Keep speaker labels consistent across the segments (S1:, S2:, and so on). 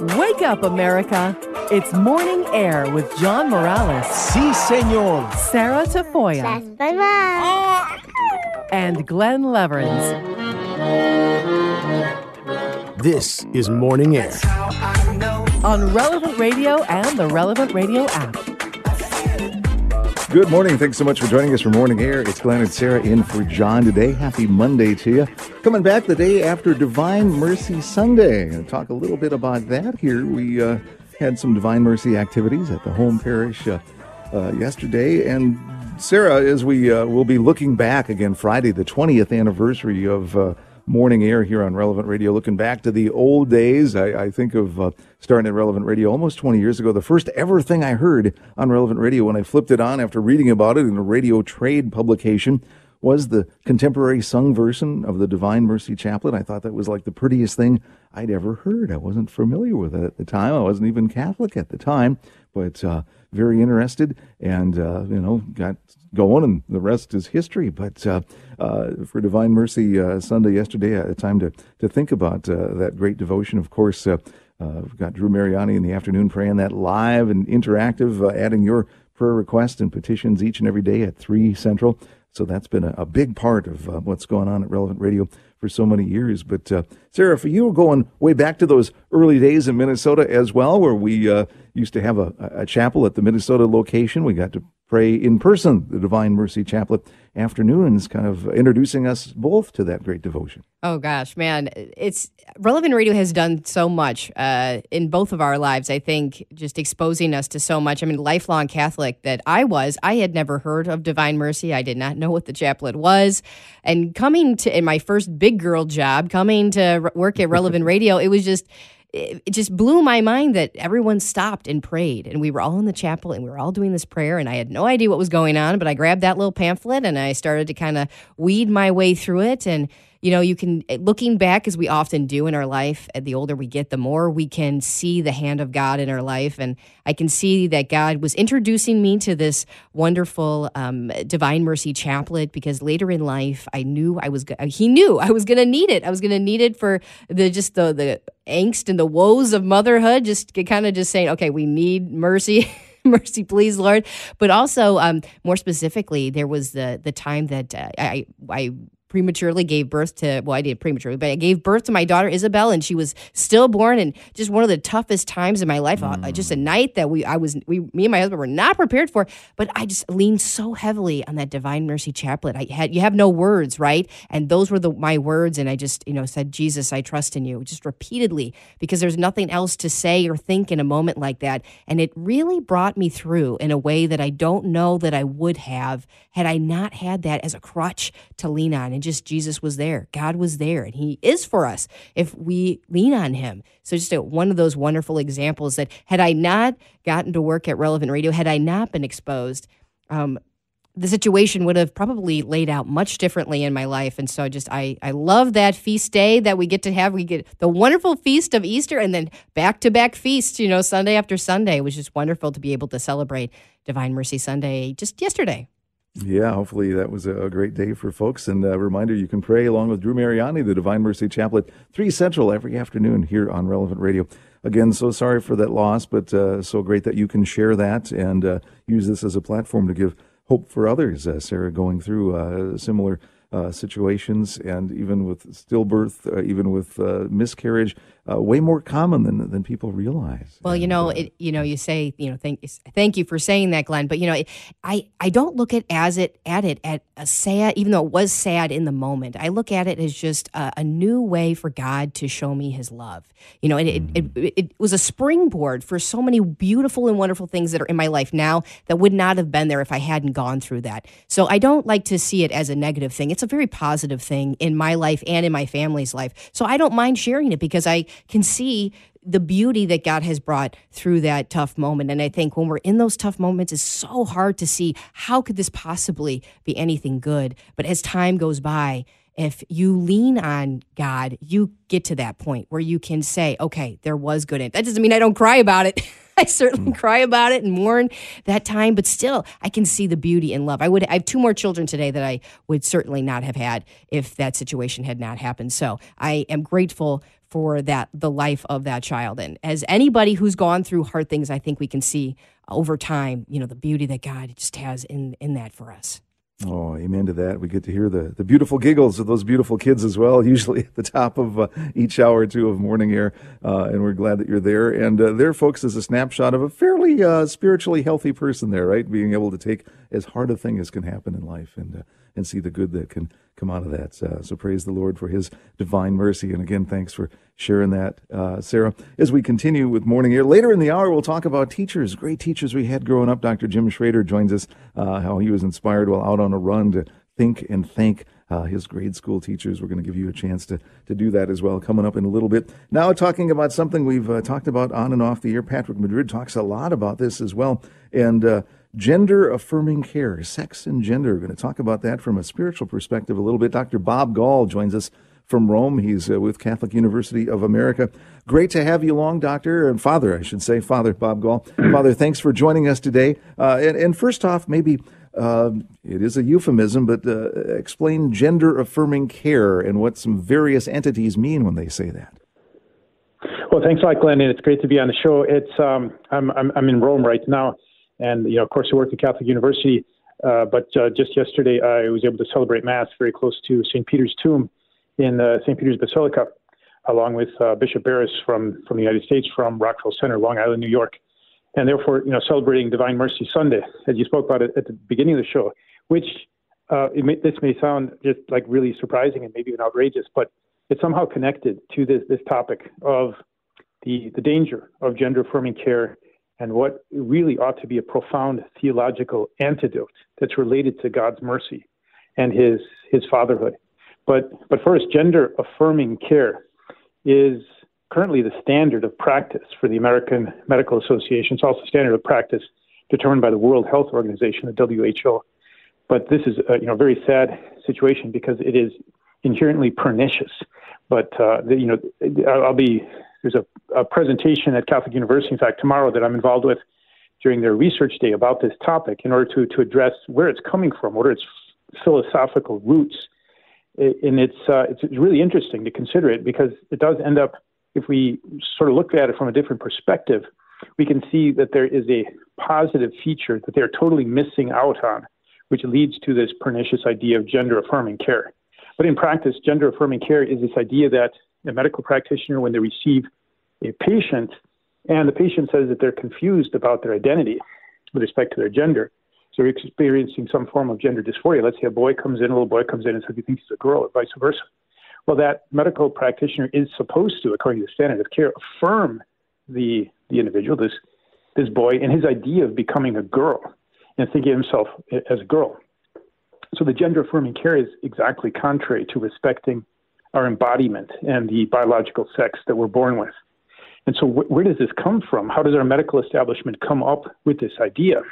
S1: Wake up, America. It's Morning Air with John Morales.
S2: Sí, señor.
S1: Sarah Tafoya.
S3: That's my mom.
S1: And Glenn Leverins.
S2: This is Morning Air.
S1: On Relevant Radio and the Relevant Radio app.
S4: Good morning. Thanks so much for joining us for Morning Air. It's Glenn and Sarah in for John today. Happy Monday to you. Coming back the day after Divine Mercy Sunday. And talk a little bit about that here. We had some Divine Mercy activities at the home parish yesterday. And Sarah, as we will be looking back again Friday, the 20th anniversary of Morning Air here on Relevant Radio, looking back to the old days. I think of starting at Relevant Radio almost 20 years ago. The first ever thing I heard on Relevant Radio when I flipped it on after reading about it in a radio trade publication was the contemporary sung version of the Divine Mercy Chaplet. I thought that was like the prettiest thing I'd ever heard. I wasn't familiar with it at the time. I wasn't even Catholic at the time, but very interested and, got going, and the rest is history. But for Divine Mercy Sunday yesterday, I had time to think about that great devotion. Of course, we've got Drew Mariani in the afternoon praying that live and interactive, adding your prayer requests and petitions each and every day at 3 Central. So that's been a big part of what's going on at Relevant Radio for so many years. But Sarah, for you, going way back to those early days in Minnesota as well, where we used to have a chapel at the Minnesota location. We got to pray in person, the Divine Mercy Chaplet afternoons, kind of introducing us both to that great devotion.
S5: Oh gosh, man, Relevant Radio has done so much in both of our lives. I think just exposing us to so much. I mean, lifelong Catholic that I had never heard of Divine Mercy. I did not know what the chaplet was, and coming to in my first big girl job, coming to work at Relevant Radio, it just blew my mind that everyone stopped and prayed, and we were all in the chapel and we were all doing this prayer, and I had no idea what was going on, but I grabbed that little pamphlet and I started to kind of weed my way through it. And you can, looking back, as we often do in our life, the older we get, the more we can see the hand of God in our life. And I can see that God was introducing me to this wonderful Divine Mercy Chaplet, because later in life, He knew I was going to need it. I was going to need it for the angst and the woes of motherhood, just saying, okay, we need mercy. Mercy, please, Lord. But also, more specifically, there was the time that I prematurely gave birth to, well, I didn't prematurely, but I gave birth to my daughter, Isabel, and she was stillborn, and just one of the toughest times in my life, just a night that me and my husband were not prepared for, but I just leaned so heavily on that Divine Mercy Chaplet. You have no words, right? And those were my words, and I just, said, Jesus, I trust in you, just repeatedly, because there's nothing else to say or think in a moment like that, and it really brought me through in a way that I don't know that I would have had I not had that as a crutch to lean on. And just Jesus was there. God was there, and He is for us if we lean on Him. So just one of those wonderful examples that had I not gotten to work at Relevant Radio, had I not been exposed, the situation would have probably laid out much differently in my life. And so I love that feast day that we get to have. We get the wonderful feast of Easter and then back-to-back feasts, Sunday after Sunday. It was just wonderful to be able to celebrate Divine Mercy Sunday just yesterday.
S4: Yeah, hopefully that was a great day for folks. And a reminder, you can pray along with Drew Mariani, the Divine Mercy Chaplet, 3 Central every afternoon here on Relevant Radio. Again, so sorry for that loss, but so great that you can share that and use this as a platform to give hope for others, Sarah, going through similar situations, and even with stillbirth, even with miscarriage, way more common than people realize.
S5: Well, you say, thank you for saying that, Glenn. But I don't look at it a sad, even though it was sad in the moment. I look at it as just a new way for God to show me His love. It was a springboard for so many beautiful and wonderful things that are in my life now that would not have been there if I hadn't gone through that. So I don't like to see it as a negative thing. It's a very positive thing in my life and in my family's life. So I don't mind sharing it because I can see the beauty that God has brought through that tough moment. And I think when we're in those tough moments, it's so hard to see how could this possibly be anything good. But as time goes by, if you lean on God, you get to that point where you can say, okay, there was good in it. That doesn't mean I don't cry about it. I certainly cry about it and mourn that time, but still, I can see the beauty in love. I have 2 more children today that I would certainly not have had if that situation had not happened. So I am grateful for the life of that child. And as anybody who's gone through hard things, I think we can see over time, the beauty that God just has in that for us.
S4: Oh, amen to that. We get to hear the beautiful giggles of those beautiful kids as well, usually at the top of each hour or two of Morning Air, and we're glad that you're there. And there, folks, is a snapshot of a fairly spiritually healthy person there, right? Being able to take as hard a thing as can happen in life and see the good that can come out of that. So praise the Lord for his divine mercy. And again, thanks for sharing that, Sarah. As we continue with Morning Air, later in the hour, we'll talk about teachers, great teachers we had growing up. Dr. Jim Schrader joins us, how he was inspired while out on a run to think and thank his grade school teachers. We're going to give you a chance to do that as well, coming up in a little bit. Now talking about something we've talked about on and off the air. Patrick Madrid talks a lot about this as well. And gender-affirming care, sex and gender. We're going to talk about that from a spiritual perspective a little bit. Dr. Bob Gall joins us from Rome. He's with Catholic University of America. Great to have you along, Doctor, and Father, I should say, Father Bob Gall. Father, thanks for joining us today. And first off, maybe it is a euphemism, but explain gender-affirming care and what some various entities mean when they say that.
S6: Well, thanks a lot, Glenn, and it's great to be on the show. It's I'm in Rome right now. And, of course, I work at Catholic University, but just yesterday I was able to celebrate Mass very close to St. Peter's tomb in St. Peter's Basilica, along with Bishop Barris from the United States, from Rockefeller Center, Long Island, New York. And therefore, celebrating Divine Mercy Sunday, as you spoke about it at the beginning of the show, which this may sound just like really surprising and maybe even outrageous, but it's somehow connected to this topic of the danger of gender-affirming care and what really ought to be a profound theological antidote that's related to God's mercy and his fatherhood. But first, gender-affirming care is currently the standard of practice for the American Medical Association. It's also standard of practice determined by the World Health Organization, the WHO. But this is a very sad situation because it is inherently pernicious. But there's a presentation at Catholic University, in fact, tomorrow that I'm involved with during their research day about this topic in order to address where it's coming from, what are its philosophical roots. And it's really interesting to consider it because it does end up, if we sort of look at it from a different perspective, we can see that there is a positive feature that they're totally missing out on, which leads to this pernicious idea of gender-affirming care. But in practice, gender-affirming care is this idea that a medical practitioner, when they receive a patient, and the patient says that they're confused about their identity with respect to their gender, so they're experiencing some form of gender dysphoria. Let's say a little boy comes in and says he thinks he's a girl, or vice versa. Well, that medical practitioner is supposed to, according to the standard of care, affirm the individual, this boy, and his idea of becoming a girl and thinking of himself as a girl. So the gender-affirming care is exactly contrary to respecting our embodiment and the biological sex that we're born with. And so where does this come from? How does our medical establishment come up with this idea?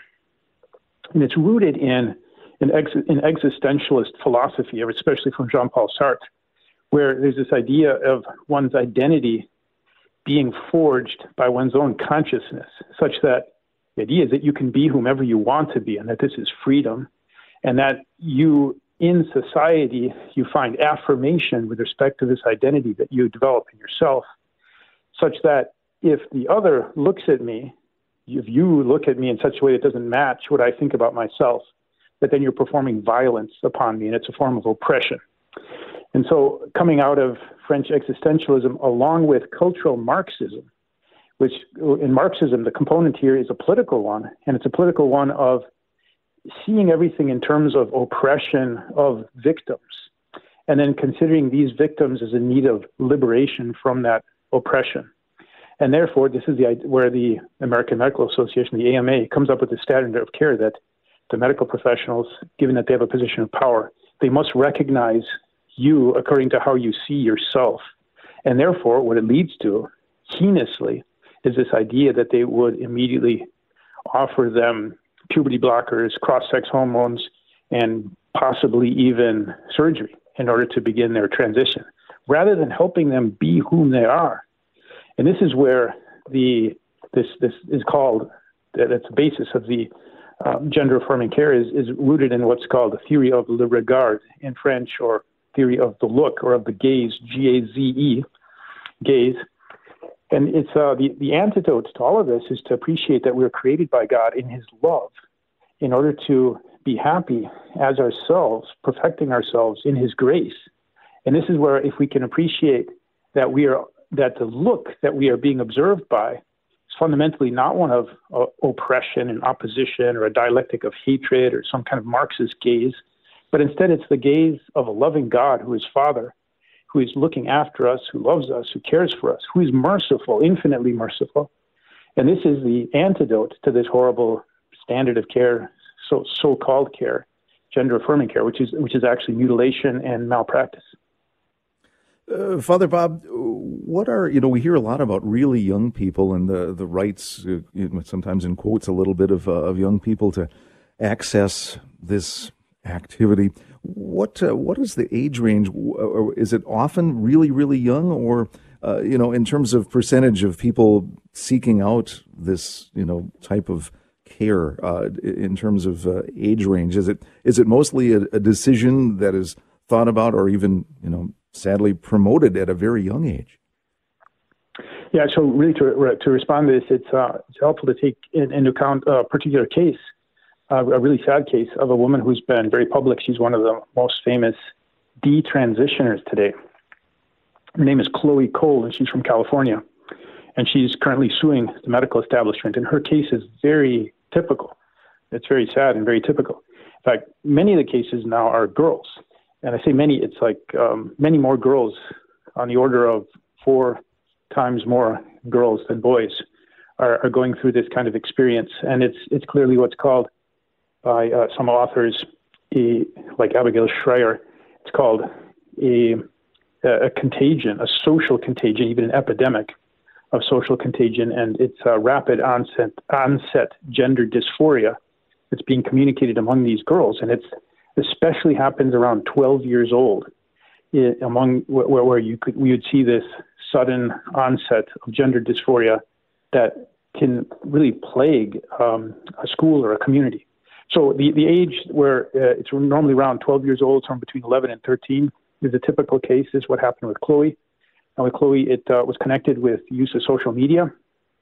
S6: And it's rooted in existentialist philosophy, especially from Jean-Paul Sartre, where there's this idea of one's identity being forged by one's own consciousness, such that the idea is that you can be whomever you want to be, and that this is freedom, and that you, in society, you find affirmation with respect to this identity that you develop in yourself, such that if the other looks at me, if you look at me in such a way that doesn't match what I think about myself, that then you're performing violence upon me, and it's a form of oppression. And so coming out of French existentialism, along with cultural Marxism, which in Marxism, the component here is a political one, and it's a political one of seeing everything in terms of oppression of victims, and then considering these victims as in need of liberation from that oppression. And therefore, this is where the American Medical Association, the AMA, comes up with the standard of care that the medical professionals, given that they have a position of power, they must recognize you according to how you see yourself. And therefore, what it leads to, heinously, is this idea that they would immediately offer them puberty blockers, cross-sex hormones, and possibly even surgery in order to begin their transition, rather than helping them be whom they are. And this is where this is called, that's the basis of the gender-affirming care is rooted in what's called the theory of le regard in French, or theory of the look, or of the gaze, G-A-Z-E. gaze. And it's the antidote to all of this is to appreciate that we're created by God in his love in order to be happy as ourselves, perfecting ourselves in his grace. And this is where if we can appreciate that that the look that we are being observed by is fundamentally not one of oppression and opposition or a dialectic of hatred or some kind of Marxist gaze, but instead it's the gaze of a loving God who is Father, who is looking after us, who loves us, who cares for us, who is merciful, infinitely merciful. And this is the antidote to this horrible standard of care, so-called care, gender-affirming care, which is actually mutilation and malpractice.
S4: Father Bob, we hear a lot about really young people and the rights, sometimes in quotes, a little bit of young people to access this activity. What is the age range? Is it often really, really young, or in terms of percentage of people seeking out this type of care in terms of age range? Is it mostly a decision that is thought about, or even sadly promoted at a very young age?
S6: Yeah. So really, to respond to this, it's helpful to take into account a particular case. A really sad case of a woman who's been very public. She's one of the most famous detransitioners today. Her name is Chloe Cole, and she's from California. And she's currently suing the medical establishment. And her case is very typical. It's very sad and very typical. In fact, many of the cases now are girls. And I say many, it's like many more girls, on the order of 4 times more girls than boys are going through this kind of experience. And it's clearly what's called by some authors, like Abigail Schreier, it's called a contagion, a social contagion, even an epidemic of social contagion, and it's a rapid onset gender dysphoria that's being communicated among these girls, and it's especially happens around 12 years old, among where we would see this sudden onset of gender dysphoria that can really plague a school or a community. So the age where it's normally around 12 years old, somewhere between 11 and 13, is a typical case. This is what happened with Chloe. And with Chloe, it was connected with the use of social media.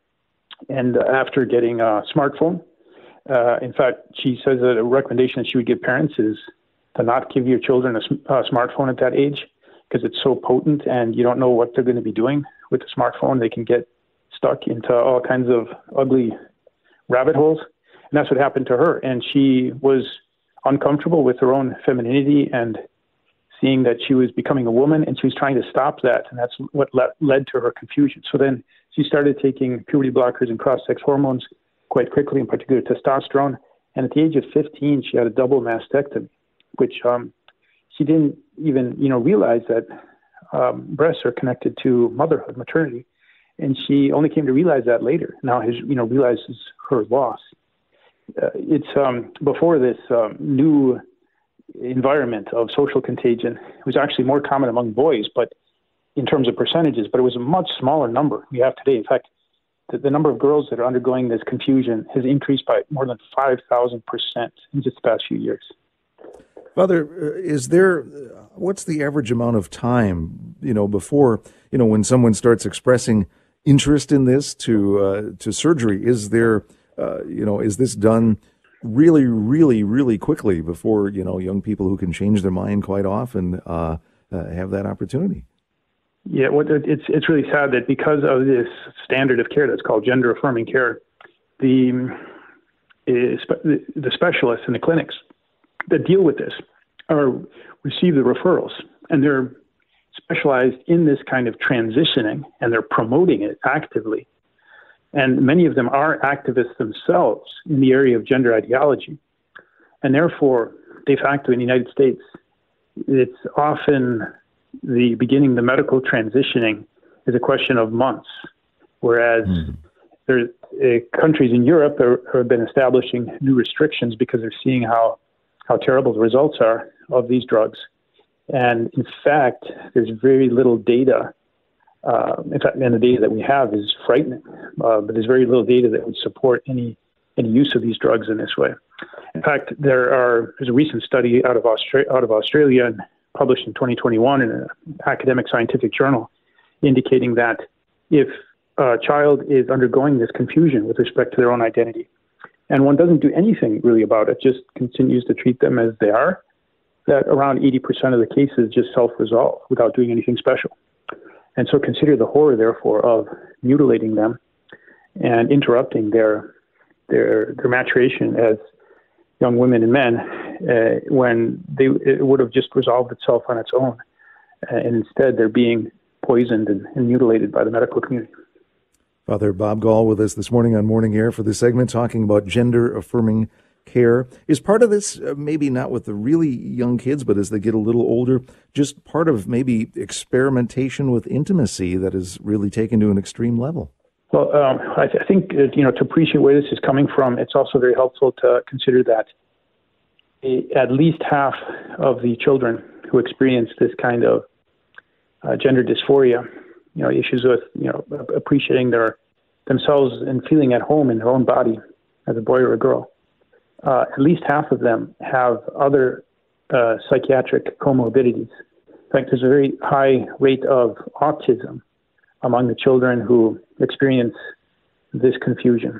S6: And after getting a smartphone, in fact, she says that a recommendation that she would give parents is to not give your children a smartphone at that age, because it's so potent and you don't know what they're going to be doing with the smartphone. They can get stuck into all kinds of ugly rabbit holes. And that's what happened to her. And she was uncomfortable with her own femininity and seeing that she was becoming a woman, and she was trying to stop that. And that's what led to her confusion. So then she started taking puberty blockers and cross-sex hormones quite quickly, in particular testosterone. And at the age of 15, she had a double mastectomy, which she didn't even, realize that breasts are connected to motherhood, maternity. And she only came to realize that later. Now, realizes her loss. It's before this new environment of social contagion. It was actually more common among boys, but in terms of percentages, but it was a much smaller number we have today. In fact, the number of girls that are undergoing this confusion has increased by more than 5,000% in just the past few years.
S4: Father, what's the average amount of time, before, when someone starts expressing interest in this to surgery? Is there, is this done really, really, really quickly before, young people who can change their mind quite often have that opportunity?
S6: Yeah, it's really sad that because of this standard of care that's called gender-affirming care, the specialists in the clinics that deal with this receive the referrals, and they're specialized in this kind of transitioning, and they're promoting it actively. And many of them are activists themselves in the area of gender ideology. And therefore, de facto in the United States, it's often the medical transitioning is a question of months, whereas there countries in Europe have been establishing new restrictions because they're seeing how terrible the results are of these drugs. And in fact, there's very little data. In fact, and the data that we have is frightening, but there's very little data that would support any use of these drugs in this way. In fact, there's a recent study out of Australia and published in 2021 in an academic scientific journal, indicating that if a child is undergoing this confusion with respect to their own identity, and one doesn't do anything really about it, just continues to treat them as they are, that around 80% of the cases just self-resolve without doing anything special. And so consider the horror, therefore, of mutilating them and interrupting their maturation as young women and men when it would have just resolved itself on its own. And instead, they're being poisoned and mutilated by the medical community.
S4: Father Bob Gall with us this morning on Morning Air for this segment talking about gender-affirming care. Is part of this, maybe not with the really young kids, but as they get a little older, just part of maybe experimentation with intimacy that is really taken to an extreme level?
S6: Well, I think, to appreciate where this is coming from, it's also very helpful to consider that at least half of the children who experience this kind of gender dysphoria, issues with, appreciating themselves and feeling at home in their own body as a boy or a girl. At least half of them have other psychiatric comorbidities. In fact, there's a very high rate of autism among the children who experience this confusion.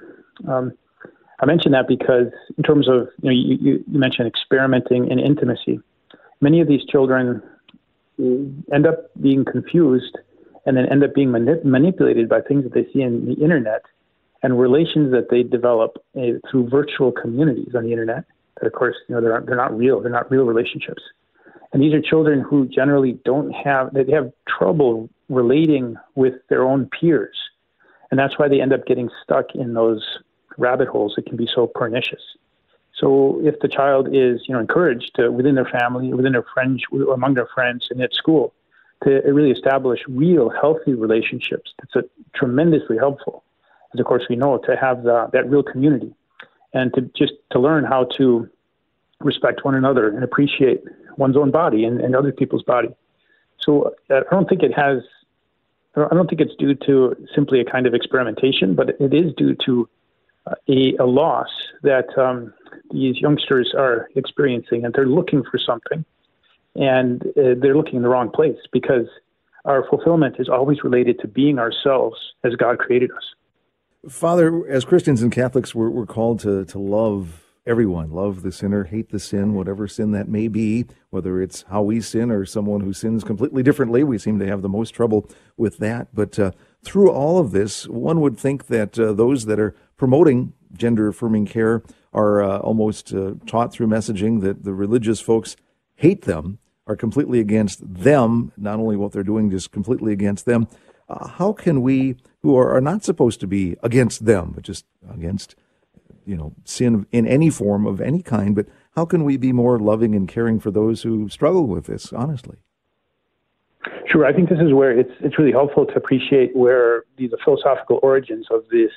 S6: I mention that because in terms of, you mentioned experimenting in intimacy. Many of these children end up being confused and then end up being manipulated by things that they see in the internet and relations that they develop through virtual communities on the internet. That, of course, they're not real. They're not real relationships. And these are children who generally they have trouble relating with their own peers. And that's why they end up getting stuck in those rabbit holes that can be so pernicious. So if the child is, encouraged to, within their family, within their friends, among their friends and at school, to really establish real healthy relationships, that's tremendously helpful. As of course we know, to have that real community and to learn how to respect one another and appreciate one's own body and other people's body. So I don't think it's due to simply a kind of experimentation, but it is due to a loss that these youngsters are experiencing, and they're looking for something, and they're looking in the wrong place because our fulfillment is always related to being ourselves as God created us.
S4: Father, as Christians and Catholics, we're called to love everyone, love the sinner, hate the sin, whatever sin that may be, whether it's how we sin or someone who sins completely differently. We seem to have the most trouble with that. But through all of this, one would think that those that are promoting gender-affirming care are almost taught through messaging that the religious folks hate them, are completely against them, not only what they're doing, just completely against them. How can we, who are not supposed to be against them, but just against sin in any form of any kind, but how can we be more loving and caring for those who struggle with this, honestly?
S6: Sure. I think this is where it's really helpful to appreciate where the philosophical origins of this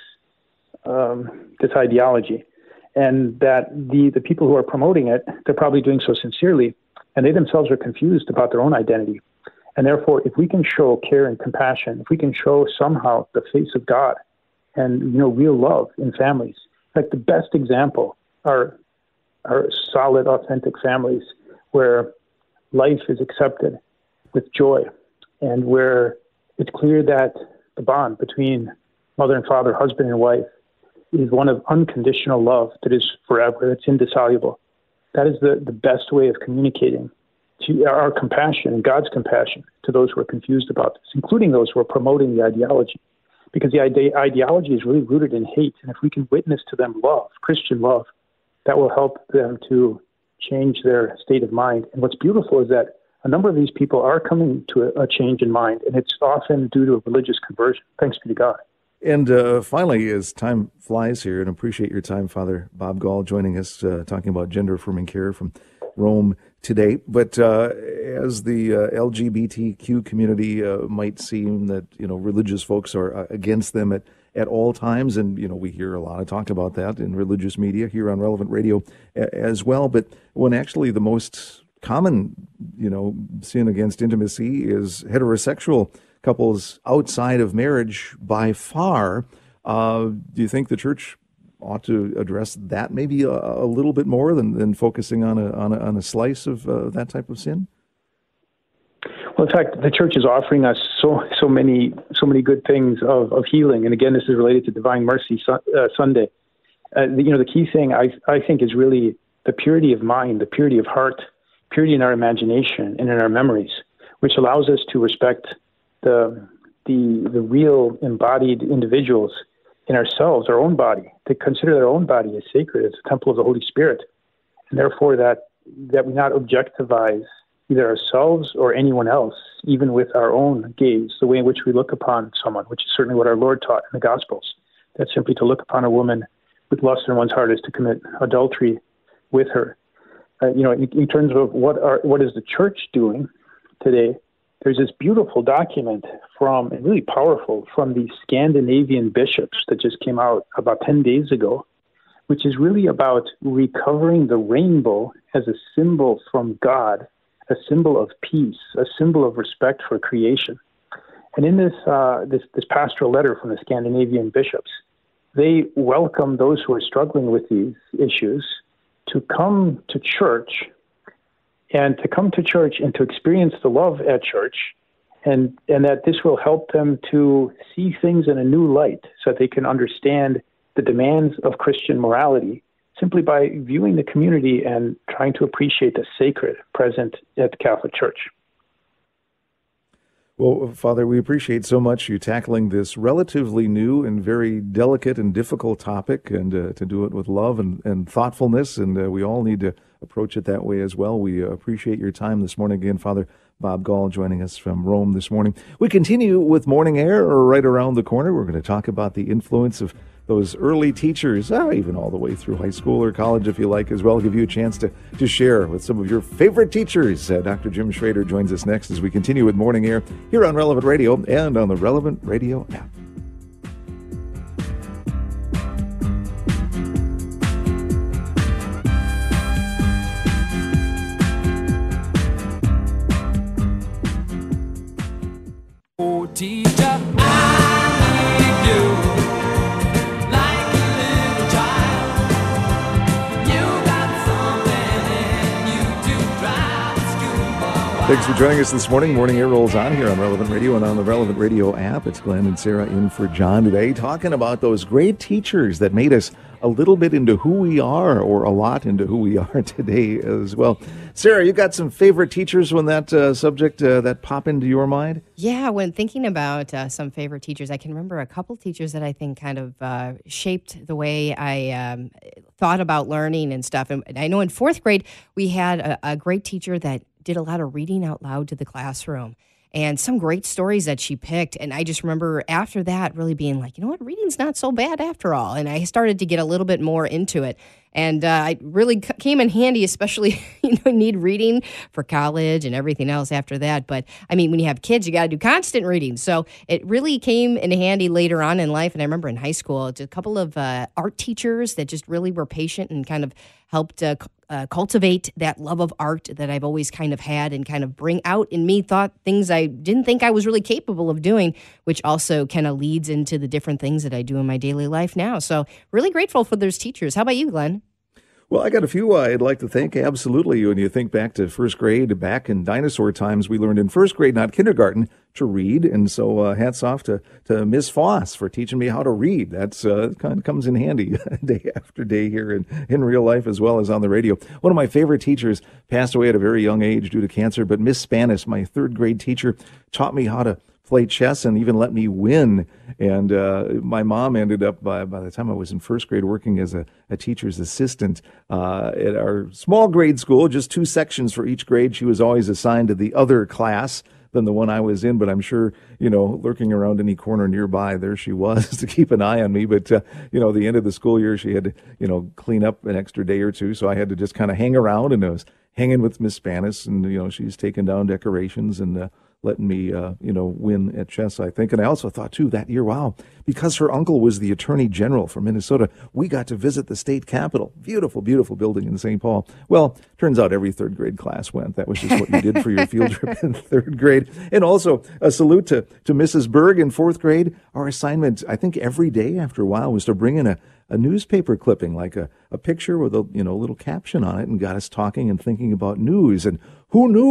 S6: ideology, and that the people who are promoting it, they're probably doing so sincerely, and they themselves are confused about their own identity. And therefore, if we can show care and compassion, if we can show somehow the face of God and real love in families, like the best example are solid, authentic families where life is accepted with joy and where it's clear that the bond between mother and father, husband and wife, is one of unconditional love that is forever, that's indissoluble. That is the best way of communicating to our compassion and God's compassion to those who are confused about this, including those who are promoting the ideology. Because the ideology is really rooted in hate. And if we can witness to them love, Christian love, that will help them to change their state of mind. And what's beautiful is that a number of these people are coming to a change in mind, and it's often due to a religious conversion. Thanks be to God.
S4: And finally, as time flies here, and appreciate your time, Father Bob Gall, joining us, talking about gender-affirming care from Rome today. But as the LGBTQ community might seem that, religious folks are against them at all times. And, we hear a lot of talk about that in religious media here on Relevant Radio as well. But when actually the most common, sin against intimacy is heterosexual couples outside of marriage by far, do you think the church ought to address that maybe a little bit more than focusing on a slice of that type of sin?
S6: Well, in fact, the church is offering us so many good things of healing. And again, this is related to Divine Mercy Sunday. The key thing I think is really the purity of mind, the purity of heart, purity in our imagination and in our memories, which allows us to respect the real embodied individuals in ourselves, our own body, to consider their own body as sacred, as a temple of the Holy Spirit, and therefore that we not objectivize either ourselves or anyone else, even with our own gaze, the way in which we look upon someone, which is certainly what our Lord taught in the Gospels, that simply to look upon a woman with lust in one's heart is to commit adultery with her. In terms of what is the church doing today, there's this beautiful document and really powerful, from the Scandinavian bishops that just came out about 10 days ago, which is really about recovering the rainbow as a symbol from God, a symbol of peace, a symbol of respect for creation. And in this pastoral letter from the Scandinavian bishops, they welcome those who are struggling with these issues to come to church and to experience the love at church, and that this will help them to see things in a new light so that they can understand the demands of Christian morality simply by viewing the community and trying to appreciate the sacred present at the Catholic Church.
S4: Well, Father, we appreciate so much you tackling this relatively new and very delicate and difficult topic, and to do it with love and thoughtfulness, and we all need to approach it that way as well. We appreciate your time this morning. Again, Father Bob Gall joining us from Rome this morning. We continue with Morning Air right around the corner. We're going to talk about the influence of those early teachers, even all the way through high school or college, if you like, as well. Give you a chance to share with some of your favorite teachers. Dr. Jim Schrader joins us next as we continue with Morning Air here on Relevant Radio and on the Relevant Radio app.
S7: Oh, teacher, I need you. Like a little child, you got something in you to drive the schoolboy.
S4: Thanks for joining us this morning. Morning Air rolls on here on Relevant Radio and on the Relevant Radio app. It's Glenn and Sarah in for John today, talking about those great teachers that made us a little bit into who we are, or a lot into who we are today as well. Sarah, you got some favorite teachers when that subject that pop into your mind?
S5: Yeah, when thinking about some favorite teachers, I can remember a couple teachers that I think kind of shaped the way I thought about learning and stuff. And I know in fourth grade, we had a great teacher that did a lot of reading out loud to the classroom, and some great stories that she picked. And I just remember after that really being like, you know what, reading's not so bad after all. And I started to get a little bit more into it. And it really came in handy, especially, need reading for college and everything else after that. But I mean, when you have kids, you got to do constant reading. So it really came in handy later on in life. And I remember in high school, just a couple of art teachers that just really were patient and kind of helped cultivate that love of art that I've always kind of had, and kind of bring out in me things I didn't think I was really capable of doing, which also kind of leads into the different things that I do in my daily life now. So really grateful for those teachers. How about you, Glenn?
S4: Well, I got a few I'd like to thank. Absolutely. When you think back to first grade, back in dinosaur times, we learned in first grade, not kindergarten, to read. And so hats off to Miss Foss for teaching me how to read. That's kind of comes in handy day after day here in real life as well as on the radio. One of my favorite teachers passed away at a very young age due to cancer, but Miss Spanis, my third grade teacher, taught me how to play chess and even let me win. And my mom ended up, by the time I was in first grade, working as a teacher's assistant at our small grade school, just 2 sections for each grade. She was always assigned to the other class than the one I was in, but I'm sure, lurking around any corner nearby, there she was to keep an eye on me. But, the end of the school year, she had to, clean up an extra day or two. So I had to just kind of hang around, and I was hanging with Miss Spanis, and, she's taking down decorations and letting me, win at chess, I think. And I also thought, too, that year, wow, because her uncle was the Attorney General for Minnesota, we got to visit the state capitol. Beautiful, beautiful building in St. Paul. Well, turns out every third grade class went. That was just what you did for your field trip in third grade. And also a salute to Mrs. Berg in fourth grade. Our assignment, I think, every day after a while was to bring in a newspaper clipping, like a picture with a little caption on it, and got us talking and thinking about news. And who knew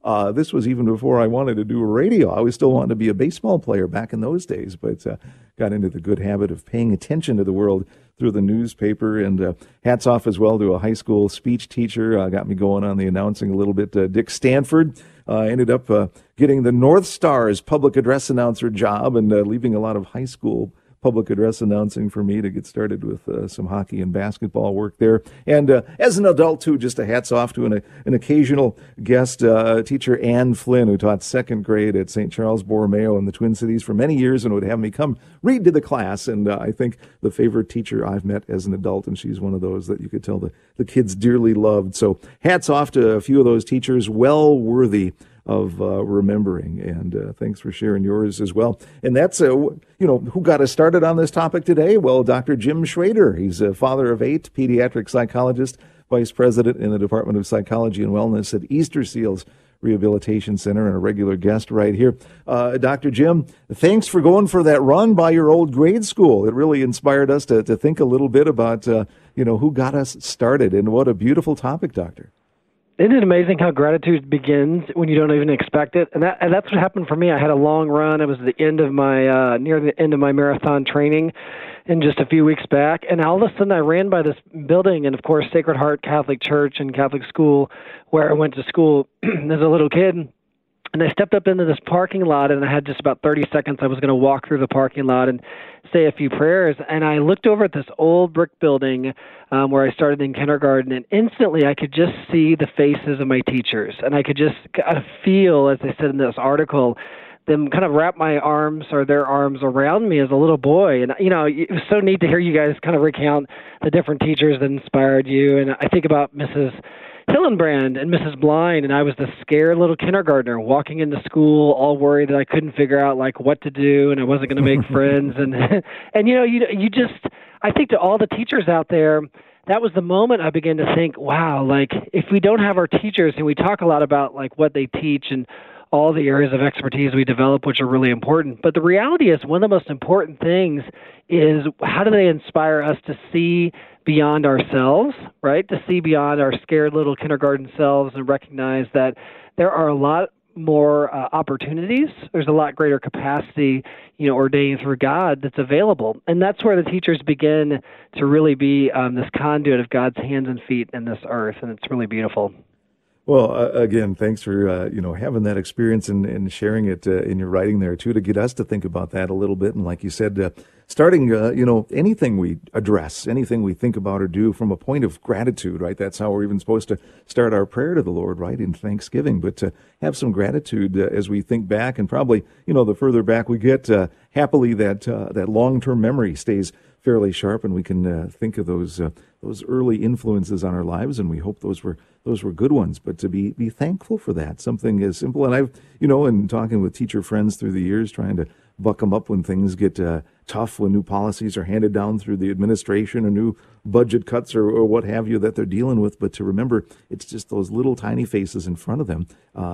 S4: This was even before I wanted to do radio. I was still wanting to be a baseball player back in those days, but got into the good habit of paying attention to the world through the newspaper. And hats off as well to a high school speech teacher. Got me going on the announcing a little bit. Dick Stanford. Ended up getting the North Stars public address announcer job and leaving a lot of high school public address announcing for me to get started with some hockey and basketball work there. And as an adult, too, just a hats off to an occasional guest, teacher Ann Flynn, who taught second grade at St. Charles Borromeo in the Twin Cities for many years and would have me come read to the class. And I think the favorite teacher I've met as an adult, and she's one of those that you could tell the kids dearly loved. So hats off to a few of those teachers, well worthy of remembering, and thanks for sharing yours as well. And that's who got us started on this topic today. Well, Dr. Jim Schrader. He's a father of 8, pediatric psychologist, vice president in the Department of Psychology and Wellness at Easter Seals Rehabilitation Center, and a regular guest right here. Dr. Jim, thanks for going for that run by your old grade school. It really inspired us to think a little bit about who got us started, and what a beautiful topic, Doctor.
S8: Isn't it amazing how gratitude begins when you don't even expect it? And that's what happened for me. I had a long run. It was the end of my near the end of my marathon training, and just a few weeks back. And all of a sudden, I ran by this building, and of course, Sacred Heart Catholic Church and Catholic school, where I went to school as a little kid. And I stepped up into this parking lot, and I had just about 30 seconds. I was going to walk through the parking lot and say a few prayers. And I looked over at this old brick building where I started in kindergarten, and instantly I could just see the faces of my teachers. And I could just kind of feel, as they said in this article, them kind of wrap my arms or their arms around me as a little boy. And, it was so neat to hear you guys kind of recount the different teachers that inspired you. And I think about Mrs. Hillenbrand and Mrs. Blind, and I was the scared little kindergartner walking into school, all worried that I couldn't figure out what to do, and I wasn't going to make friends. And you just, I think to all the teachers out there, that was the moment I began to think, wow, if we don't have our teachers, and we talk a lot about what they teach and all the areas of expertise we develop, which are really important. But the reality is, one of the most important things is, how do they inspire us to see beyond ourselves, right? To see beyond our scared little kindergarten selves and recognize that there are a lot more opportunities. There's a lot greater capacity, ordained through God that's available. And that's where the teachers begin to really be this conduit of God's hands and feet in this earth. And it's really beautiful.
S4: Well, again, thanks for, having that experience and sharing it in your writing there, too, to get us to think about that a little bit. And like you said, starting, anything we address, anything we think about or do from a point of gratitude, right? That's how we're even supposed to start our prayer to the Lord, right, in thanksgiving. But to have some gratitude as we think back, and probably, the further back we get, happily that long-term memory stays fairly sharp, and we can think of those early influences on our lives, and we hope those were good ones. But to be thankful for that, something as simple. And I've, in talking with teacher friends through the years, trying to buck them up when things get tough, when new policies are handed down through the administration or new budget cuts or what have you that they're dealing with. But to remember, it's just those little tiny faces in front of them,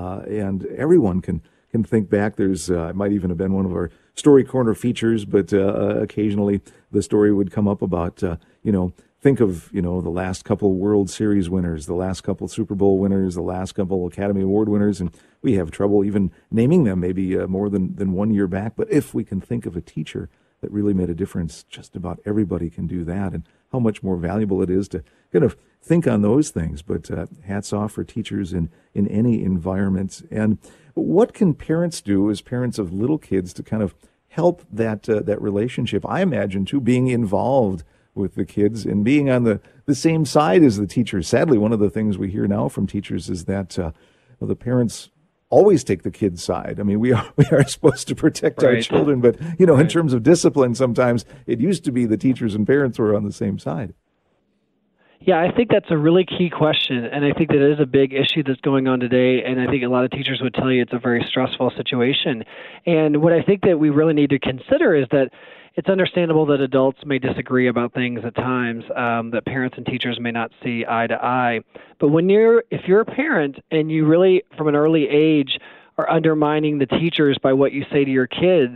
S4: and everyone can think back. There's it might even have been one of our Story Corner features, but occasionally the story would come up about think of the last couple World Series winners, the last couple Super Bowl winners, the last couple Academy Award winners, and we have trouble even naming them, maybe more than 1 year back. But if we can think of a teacher that really made a difference, just about everybody can do that, and how much more valuable it is to kind of think on those things. But hats off for teachers in any environment. And what can parents do as parents of little kids to kind of help that relationship? I imagine, too, being involved with the kids and being on the same side as the teachers. Sadly, one of the things we hear now from teachers is that the parents always take the kids' side. I mean, we are supposed to protect our children, but in terms of discipline, sometimes it used to be the teachers and parents were on the same side.
S8: Yeah, I think that's a really key question, and I think that it is a big issue that's going on today, and I think a lot of teachers would tell you it's a very stressful situation. And what I think that we really need to consider is that it's understandable that adults may disagree about things at times, that parents and teachers may not see eye to eye. But if you're a parent and you really, from an early age, are undermining the teachers by what you say to your kids,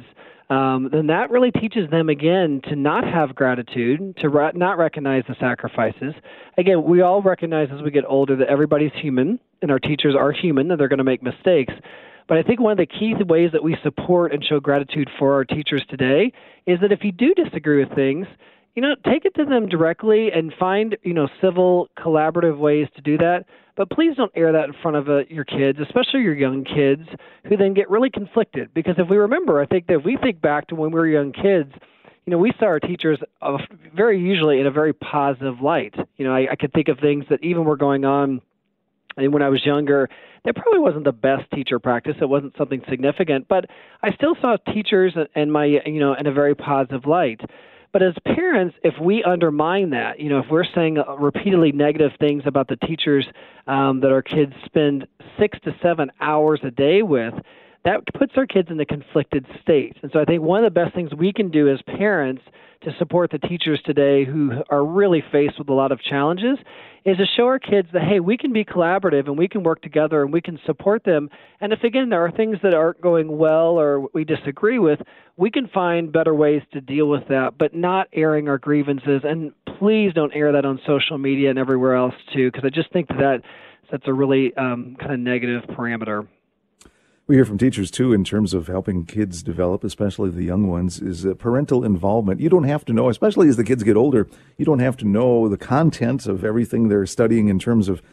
S8: then that really teaches them, again, to not have gratitude, to not recognize the sacrifices. Again, we all recognize as we get older that everybody's human, and our teachers are human, and they're going to make mistakes. But I think one of the key ways that we support and show gratitude for our teachers today is that if you do disagree with things, take it to them directly and find, civil, collaborative ways to do that. But please don't air that in front of your kids, especially your young kids, who then get really conflicted. Because if we remember, I think that if we think back to when we were young kids, we saw our teachers very usually in a very positive light. I could think of things that even were going on when I was younger. That probably wasn't the best teacher practice. It wasn't something significant, but I still saw teachers in a very positive light. But as parents, if we undermine that, if we're saying repeatedly negative things about the teachers that our kids spend 6 to 7 hours a day with, that puts our kids in a conflicted state. And so I think one of the best things we can do as parents to support the teachers today who are really faced with a lot of challenges is to show our kids that, hey, we can be collaborative and we can work together and we can support them. And if, again, there are things that aren't going well or we disagree with, we can find better ways to deal with that, but not airing our grievances. And please don't air that on social media and everywhere else, too, because I just think that sets a really kind of negative parameter.
S4: We hear from teachers, too, in terms of helping kids develop, especially the young ones, is parental involvement. You don't have to know, especially as the kids get older, you don't have to know the content of everything they're studying in terms of,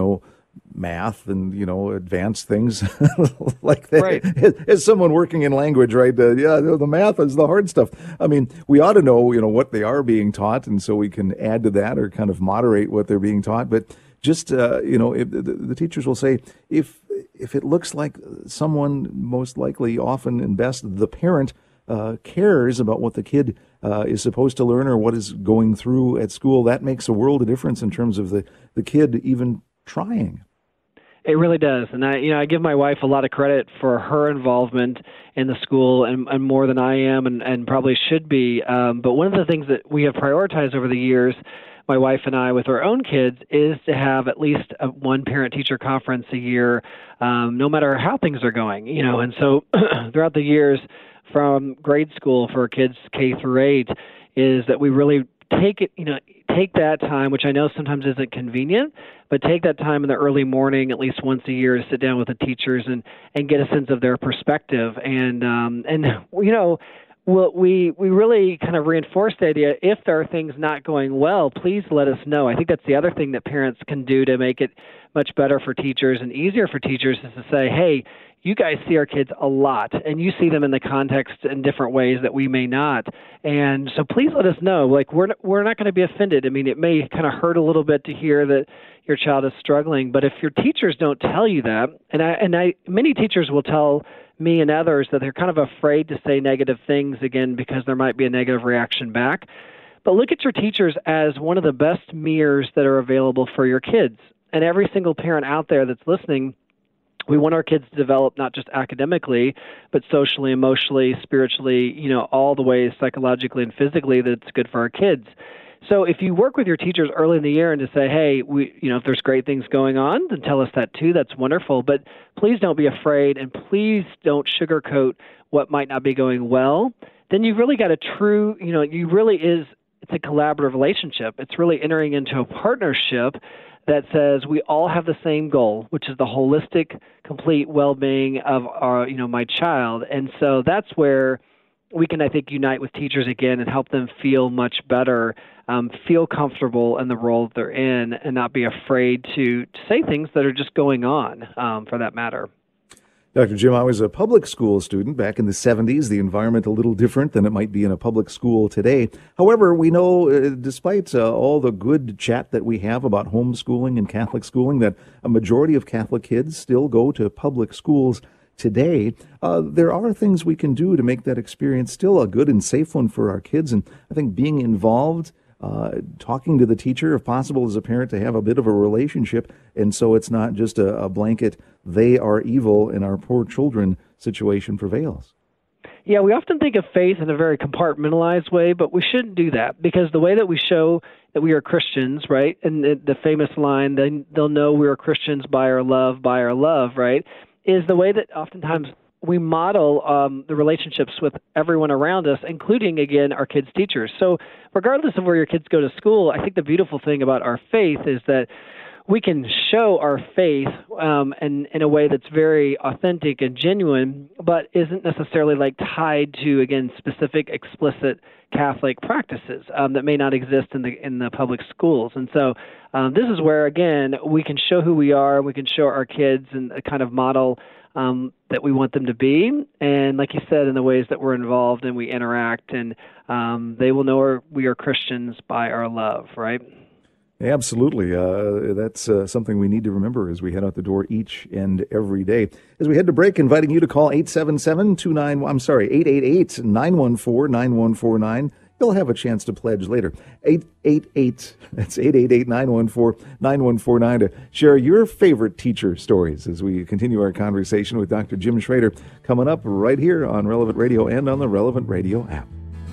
S4: math and, advanced things like that.
S8: Right.
S4: As someone working in language, right? The math is the hard stuff. I mean, we ought to know, what they are being taught, and so we can add to that or kind of moderate what they're being taught. But just, if the teachers will say, if it looks like someone, most likely, often and best, the parent cares about what the kid is supposed to learn or what is going through at school, that makes a world of difference in terms of the kid even trying.
S8: It really does. And I give my wife a lot of credit for her involvement in the school and more than I am and probably should be. But one of the things that we have prioritized over the years, my wife and I, with our own kids, is to have at least one parent-teacher conference a year, no matter how things are going. And so throughout the years from grade school for kids K through 8 is that we really take that time, which I know sometimes isn't convenient, but take that time in the early morning at least once a year to sit down with the teachers and get a sense of their perspective. Well, we really kind of reinforce the idea, if there are things not going well, please let us know. I think that's the other thing that parents can do to make it much better for teachers and easier for teachers is to say, hey, you guys see our kids a lot, and you see them in the context in different ways that we may not. And so please let us know. Like, we're not going to be offended. I mean, it may kind of hurt a little bit to hear that your child is struggling, but if your teachers don't tell you that, many teachers will tell me and others that they're kind of afraid to say negative things, again, because there might be a negative reaction back. But look at your teachers as one of the best mirrors that are available for your kids. And every single parent out there that's listening, we want our kids to develop not just academically, but socially, emotionally, spiritually, all the ways psychologically and physically that's good for our kids. So if you work with your teachers early in the year and to say, hey, if there's great things going on, then tell us that too. That's wonderful. But please don't be afraid, and please don't sugarcoat what might not be going well. Then you've really got a true, it's a collaborative relationship. It's really entering into a partnership that says we all have the same goal, which is the holistic, complete well-being of our, my child. And so that's where we can, I think, unite with teachers again and help them feel much better, feel comfortable in the role that they're in, and not be afraid to say things that are just going on, for that matter.
S4: Dr. Jim, I was a public school student back in the 70s, the environment a little different than it might be in a public school today. However, we know, despite all the good chat that we have about homeschooling and Catholic schooling, that a majority of Catholic kids still go to public schools today. There are things we can do to make that experience still a good and safe one for our kids. And I think being involved, talking to the teacher, if possible, as a parent, to have a bit of a relationship. And so it's not just a blanket, they are evil and our poor children situation prevails.
S8: Yeah, we often think of faith in a very compartmentalized way, but we shouldn't do that, because the way that we show that we are Christians, right, and the famous line, they'll know we are Christians by our love, right, is the way that oftentimes we model the relationships with everyone around us, including, again, our kids' teachers. So regardless of where your kids go to school, I think the beautiful thing about our faith is that we can show our faith in a way that's very authentic and genuine, but isn't necessarily like tied to, again, specific, explicit Catholic practices that may not exist in the public schools. And so this is where, again, we can show who we are, we can show our kids and a kind of model that we want them to be. And like you said, in the ways that we're involved and we interact, and they will know we are Christians by our love, right?
S4: Absolutely. That's something we need to remember as we head out the door each and every day. As we head to break, inviting you to call 877-914-9149. You'll have a chance to pledge later. 888, that's 888-914-9149 to share your favorite teacher stories as we continue our conversation with Dr. Jim Schrader, coming up right here on Relevant Radio and on the Relevant Radio app.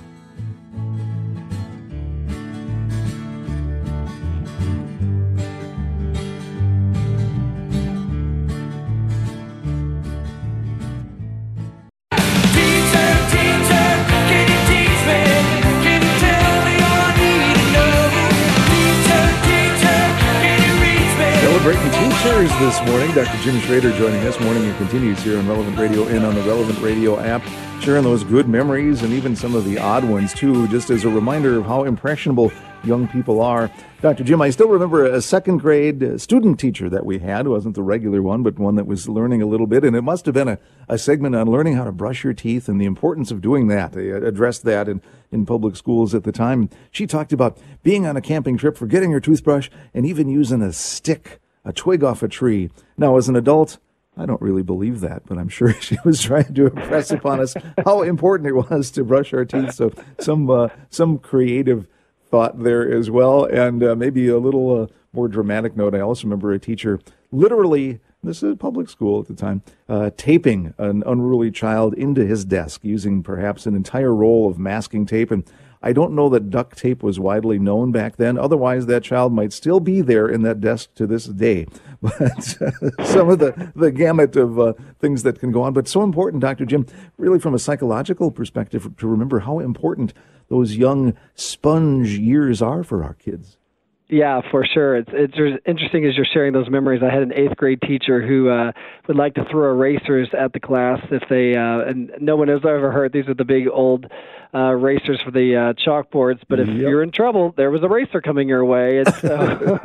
S4: Teachers this morning. Dr. Jim Schrader joining us. Morning and continues here on Relevant Radio and on the Relevant Radio app, sharing those good memories and even some of the odd ones too, just as a reminder of how impressionable young people are. Dr. Jim, I still remember a second grade student teacher that we had. It wasn't the regular one, but one that was learning a little bit, and it must have been a segment on learning how to brush your teeth and the importance of doing that. They addressed that in public schools at the time. She talked about being on a camping trip, forgetting her toothbrush, and even using a stick, a twig off a tree. Now, as an adult, I don't really believe that, but I'm sure she was trying to impress upon us how important it was to brush our teeth. So some creative thought there as well, and maybe a little more dramatic note. I also remember a teacher literally, this is public school at the time, taping an unruly child into his desk using perhaps an entire roll of masking tape. And I don't know that duct tape was widely known back then. Otherwise, that child might still be there in that desk to this day. But some of the gamut of things that can go on. But so important, Dr. Jim, really from a psychological perspective, to remember how important those young sponge years are for our kids.
S8: Yeah, for sure. It's interesting as you're sharing those memories. I had an 8th grade teacher who would like to throw erasers at the class if they, and no one has ever heard, these are the big old erasers for the chalkboards, but if you're in trouble, there was a eraser coming your way. And so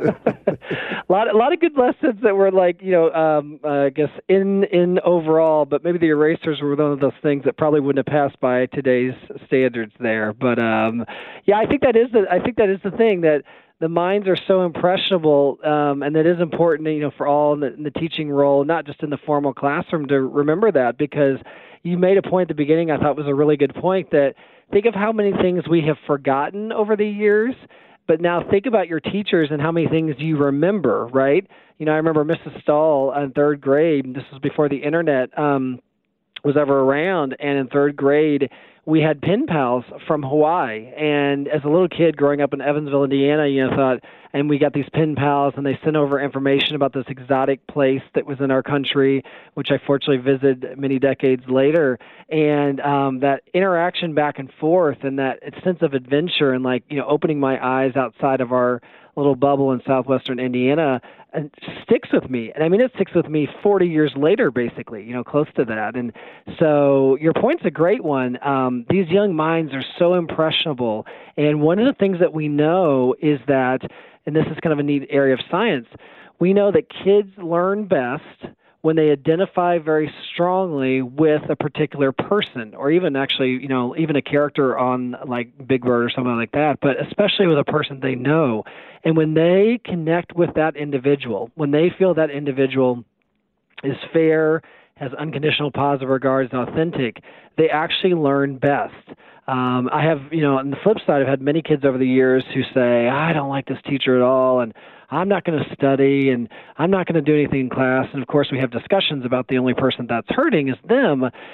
S8: a lot of good lessons that were like, I guess in overall, but maybe the erasers were one of those things that probably wouldn't have passed by today's standards there. But yeah, I think that is the thing, that the minds are so impressionable, and that is important, for all in the teaching role, not just in the formal classroom, to remember that, because you made a point at the beginning I thought was a really good point, that think of how many things we have forgotten over the years, but now think about your teachers and how many things you remember, right? I remember Mrs. Stahl in 3rd grade, this was before the internet was ever around, and in 3rd grade, we had pen pals from Hawaii. And as a little kid growing up in Evansville, Indiana, thought, and we got these pen pals, and they sent over information about this exotic place that was in our country, which I fortunately visited many decades later. And that interaction back and forth, and that sense of adventure, and opening my eyes outside of our little bubble in southwestern Indiana, and sticks with me. And I mean, it sticks with me 40 years later, basically, close to that. And so your point's a great one. These young minds are so impressionable. And one of the things that we know is that, and this is kind of a neat area of science, we know that kids learn best when they identify very strongly with a particular person, or even actually, even a character on like Big Bird or something like that, but especially with a person they know. And when they connect with that individual, when they feel that individual is fair, has unconditional positive regards, and authentic, they actually learn best. I have, on the flip side, I've had many kids over the years who say, I don't like this teacher at all, and I'm not going to study, and I'm not going to do anything in class. And, of course, we have discussions about the only person that's hurting is them.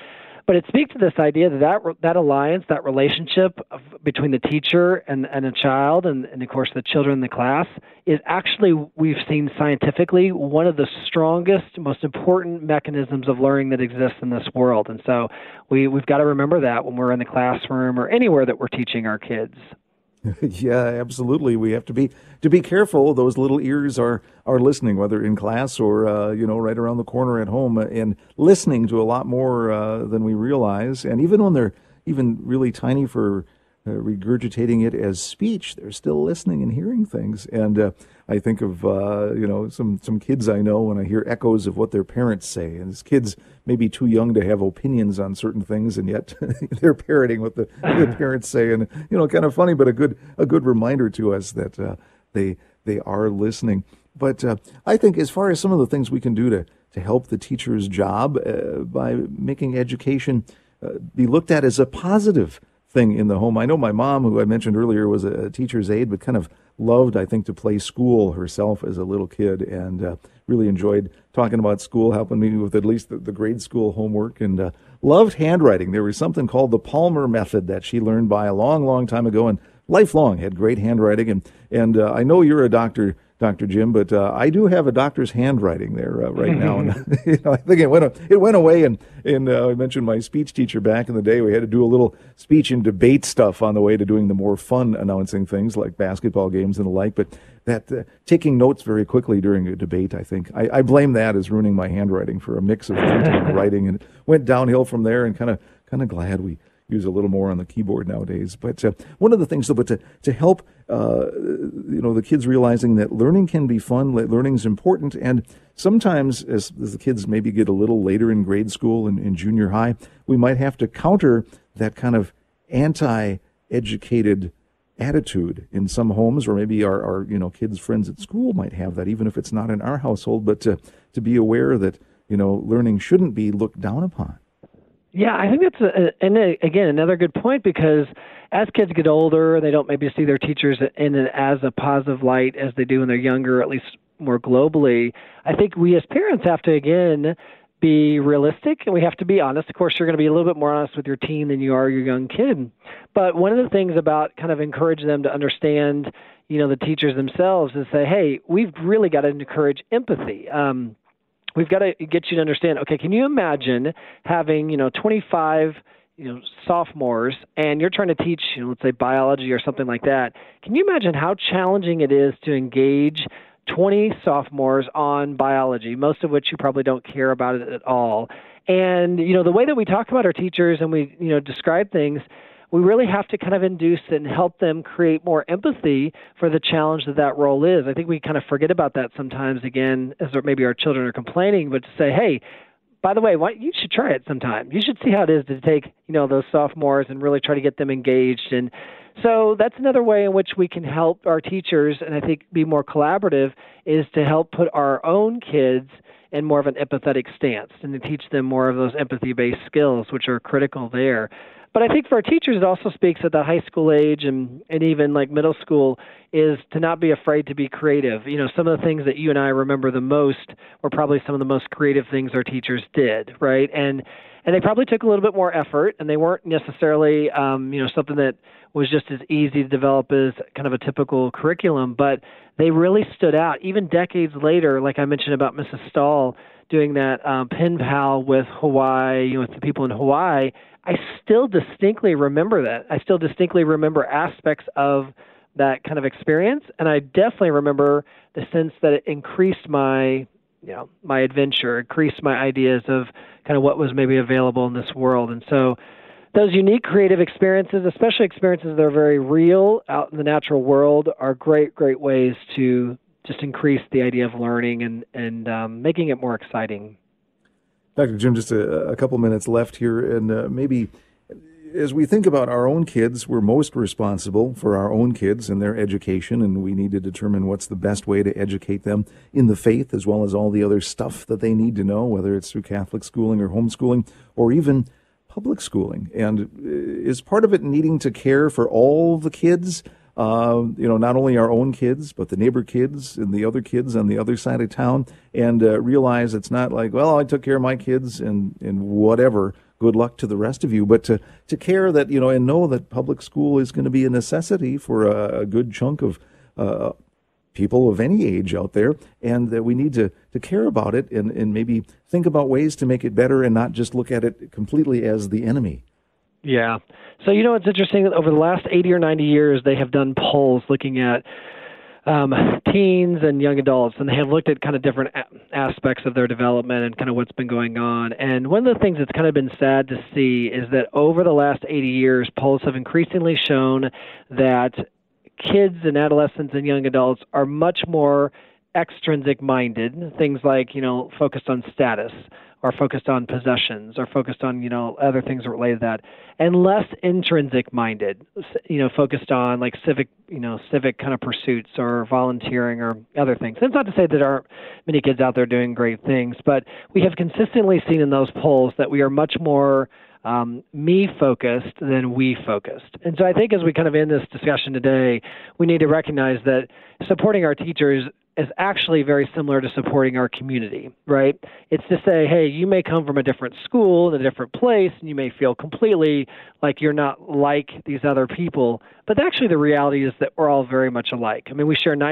S8: But it speaks to this idea that alliance, that relationship between the teacher and a child, and of course the children in the class, is actually, we've seen scientifically, one of the strongest, most important mechanisms of learning that exists in this world. And so we've got to remember that when we're in the classroom or anywhere that we're teaching our kids.
S4: Yeah, absolutely. We have to be careful. Those little ears are listening, whether in class or right around the corner at home, and listening to a lot more than we realize. And even when they're even really tiny for regurgitating it as speech, they're still listening and hearing things. And I think of some kids I know, and I hear echoes of what their parents say. And these kids may be too young to have opinions on certain things, and yet they're parroting what the parents say. And kind of funny, but a good reminder to us that they are listening. But I think as far as some of the things we can do to help the teacher's job by making education be looked at as a positive thing in the home. I know my mom, who I mentioned earlier, was a teacher's aide, but kind of loved, I think, to play school herself as a little kid, and really enjoyed talking about school, helping me with at least the grade school homework, and loved handwriting. There was something called the Palmer method that she learned by a long, long time ago, and lifelong had great handwriting. And I know you're a doctor, Dr. Jim, but I do have a doctor's handwriting there right now. And I think it went away. And I mentioned my speech teacher back in the day. We had to do a little speech and debate stuff on the way to doing the more fun announcing things like basketball games and the like. But that taking notes very quickly during a debate, I think I blame that as ruining my handwriting for a mix of printing and writing, and it went downhill from there. And kind of glad we use a little more on the keyboard nowadays. But one of the things, though, but to help the kids realizing that learning can be fun, learning is important, and sometimes as the kids maybe get a little later in grade school and in junior high, we might have to counter that kind of anti-educated attitude in some homes, or maybe our kids' friends at school might have that, even if it's not in our household. But to be aware that learning shouldn't be looked down upon.
S8: Yeah, I think that's, again, another good point, because as kids get older, they don't maybe see their teachers in it as a positive light as they do when they're younger, at least more globally. I think we as parents have to, again, be realistic, and we have to be honest. Of course, you're going to be a little bit more honest with your teen than you are your young kid. But one of the things about kind of encouraging them to understand, the teachers themselves, is say, hey, we've really got to encourage empathy. We've got to get you to understand, okay, can you imagine having, 25, sophomores, and you're trying to teach, let's say biology or something like that. Can you imagine how challenging it is to engage 20 sophomores on biology, most of which you probably don't care about it at all? And, the way that we talk about our teachers and we, describe things, we really have to kind of induce and help them create more empathy for the challenge that role is. I think we kind of forget about that sometimes, again, as maybe our children are complaining, but to say, hey, by the way, you should try it sometime. You should see how it is to take, those sophomores and really try to get them engaged. And so that's another way in which we can help our teachers, and I think be more collaborative, is to help put our own kids in more of an empathetic stance and to teach them more of those empathy-based skills, which are critical there. But I think for our teachers, it also speaks at the high school age and even like middle school, is to not be afraid to be creative. Some of the things that you and I remember the most were probably some of the most creative things our teachers did, right? And they probably took a little bit more effort, and they weren't necessarily, something that was just as easy to develop as kind of a typical curriculum, but they really stood out. Even decades later, like I mentioned about Mrs. Stahl doing that pen pal with Hawaii, with the people in Hawaii, I still distinctly remember that. I still distinctly remember aspects of that kind of experience, and I definitely remember the sense that it increased my adventure, increased my ideas of kind of what was maybe available in this world. And so those unique creative experiences, especially experiences that are very real out in the natural world, are great, great ways to just increase the idea of learning and making it more exciting.
S4: Dr. Jim, just a couple minutes left here, and maybe as we think about our own kids, we're most responsible for our own kids and their education, and we need to determine what's the best way to educate them in the faith, as well as all the other stuff that they need to know, whether it's through Catholic schooling or homeschooling or even public schooling. And is part of it needing to care for all the kids, not only our own kids, but the neighbor kids and the other kids on the other side of town, and realize it's not like, well, I took care of my kids and whatever good luck to the rest of you. But to care that, and know that public school is going to be a necessity for a good chunk of people of any age out there, and that we need to care about it and maybe think about ways to make it better and not just look at it completely as the enemy.
S8: Yeah. So, it's interesting that over the last 80 or 90 years, they have done polls looking at teens and young adults, and they have looked at kind of different aspects of their development and kind of what's been going on. And one of the things that's kind of been sad to see is that over the last 80 years, polls have increasingly shown that kids and adolescents and young adults are much more extrinsic minded, things like, focused on status or focused on possessions or focused on, other things related to that, and less intrinsic minded, focused on like civic kind of pursuits or volunteering or other things. That's not to say that there aren't many kids out there doing great things, but we have consistently seen in those polls that we are much more me-focused than we-focused. And so I think as we kind of end this discussion today, we need to recognize that supporting our teachers is actually very similar to supporting our community, right? It's to say, hey, you may come from a different school, in a different place, and you may feel completely like you're not like these other people, but actually the reality is that we're all very much alike. I mean, we share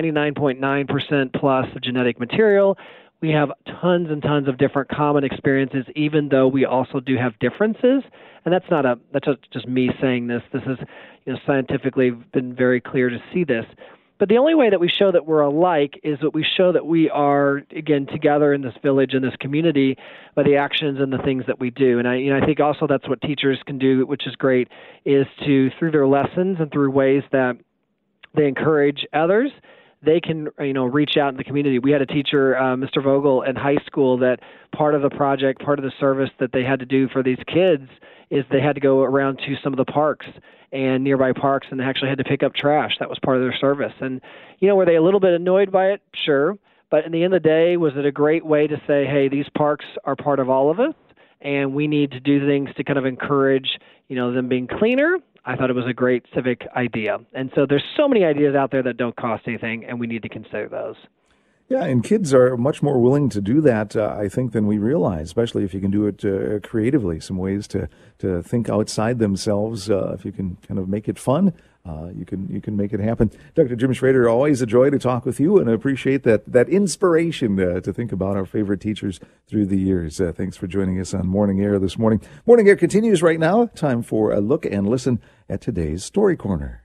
S8: 99.9% plus of genetic material. We have tons and tons of different common experiences, even though we also do have differences. And that's just me saying this. This is, scientifically been very clear to see this. But the only way that we show that we're alike is that we show that we are, again, together in this village, in this community, by the actions and the things that we do. And I think also that's what teachers can do, which is great, is to, through their lessons and through ways that they encourage others, they can, reach out in the community. We had a teacher, Mr. Vogel, in high school that part of the project, part of the service that they had to do for these kids is they had to go around to some of the parks and nearby parks, and they actually had to pick up trash. That was part of their service. And, were they a little bit annoyed by it? Sure. But in the end of the day, was it a great way to say, hey, these parks are part of all of us, and we need to do things to kind of encourage, them being cleaner? I thought it was a great civic idea. And so there's so many ideas out there that don't cost anything, and we need to consider those.
S4: Yeah, and kids are much more willing to do that, I think, than we realize, especially if you can do it creatively, some ways to think outside themselves. If you can kind of make it fun, you can make it happen. Dr. Jim Schrader, always a joy to talk with you, and I appreciate that inspiration to think about our favorite teachers through the years. Thanks for joining us on Morning Air this morning. Morning Air continues right now. Time for a look and listen at today's Story Corner.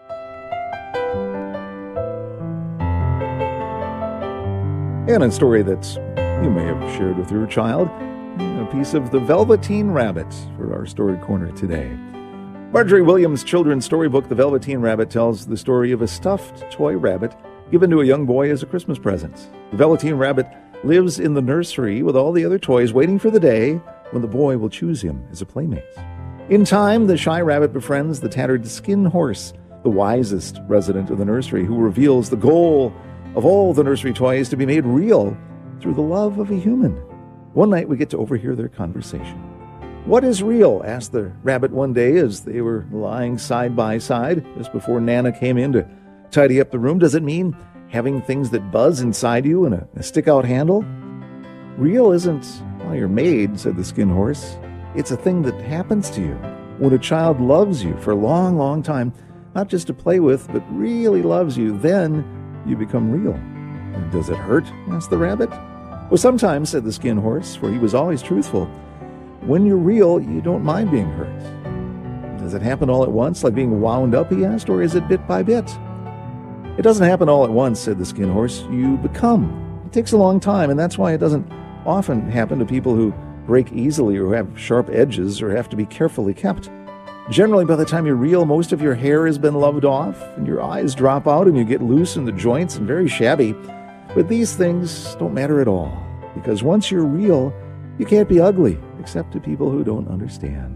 S4: And a story that you may have shared with your child, a piece of the Velveteen Rabbit for our Story Corner today. Marjorie Williams' children's storybook, The Velveteen Rabbit, tells the story of a stuffed toy rabbit given to a young boy as a Christmas present. The Velveteen Rabbit lives in the nursery with all the other toys, waiting for the day when the boy will choose him as a playmate. In time, the shy rabbit befriends the tattered Skin Horse, the wisest resident of the nursery, who reveals the goal of all the nursery toys to be made real through the love of a human. One night we get to overhear their conversation. "What is real?" asked the rabbit one day as they were lying side by side just before Nana came in to tidy up the room. "Does it mean having things that buzz inside you and a stick-out handle?" "Real isn't how you're made," said the Skin Horse. "It's a thing that happens to you when a child loves you for a long, long time, not just to play with, but really loves you. Then you become real." "And does it hurt?" asked the rabbit. "Well, sometimes," said the Skin Horse, for he was always truthful. "When you're real, you don't mind being hurt." "Does it happen all at once, like being wound up?" he asked, "or is it bit by bit?" "It doesn't happen all at once," said the Skin Horse. "You become. It takes a long time, and that's why it doesn't often happen to people who break easily or who have sharp edges or have to be carefully kept. Generally, by the time you're real, most of your hair has been loved off, and your eyes drop out, and you get loose in the joints and very shabby. But these things don't matter at all, because once you're real, you can't be ugly, except to people who don't understand.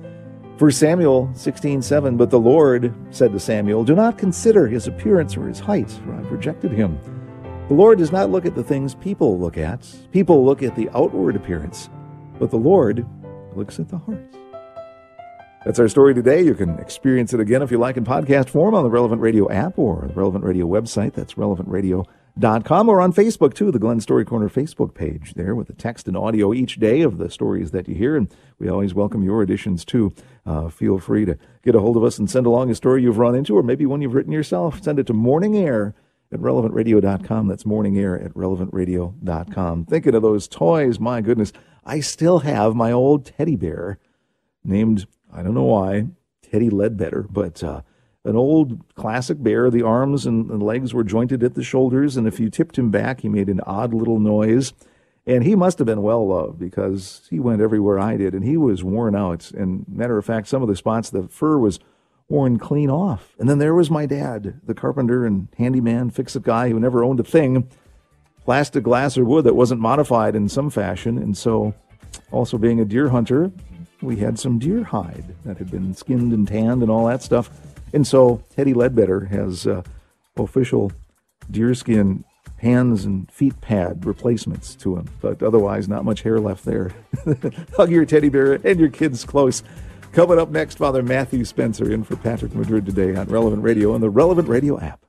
S4: 1 Samuel 16:7, "But the Lord said to Samuel, 'Do not consider his appearance or his height, for I've rejected him.' The Lord does not look at the things people look at. People look at the outward appearance, but the Lord looks at the heart." That's our story today. You can experience it again if you like in podcast form on the Relevant Radio app or the Relevant Radio website. That's relevantradio.com. or on Facebook, too, the Glen Story Corner Facebook page there with the text and audio each day of the stories that you hear. And we always welcome your additions, too. Feel free to get a hold of us and send along a story you've run into or maybe one you've written yourself. Send it to morningair@relevantradio.com. That's morningair@relevantradio.com. Thinking of those toys, my goodness, I still have my old teddy bear named, I don't know why, Teddy Ledbetter, but an old classic bear. The arms and legs were jointed at the shoulders, and if you tipped him back, he made an odd little noise. And he must have been well-loved because he went everywhere I did, and he was worn out. And matter of fact, some of the spots, the fur was worn clean off. And then there was my dad, the carpenter and handyman, fix-it guy who never owned a thing, plastic, glass, or wood that wasn't modified in some fashion. And so, also being a deer hunter, we had some deer hide that had been skinned and tanned and all that stuff. And so Teddy Ledbetter has official deerskin hands and feet pad replacements to him, but otherwise not much hair left there. Hug your teddy bear and your kids close. Coming up next, Father Matthew Spencer in for Patrick Madrid today on Relevant Radio and the Relevant Radio app.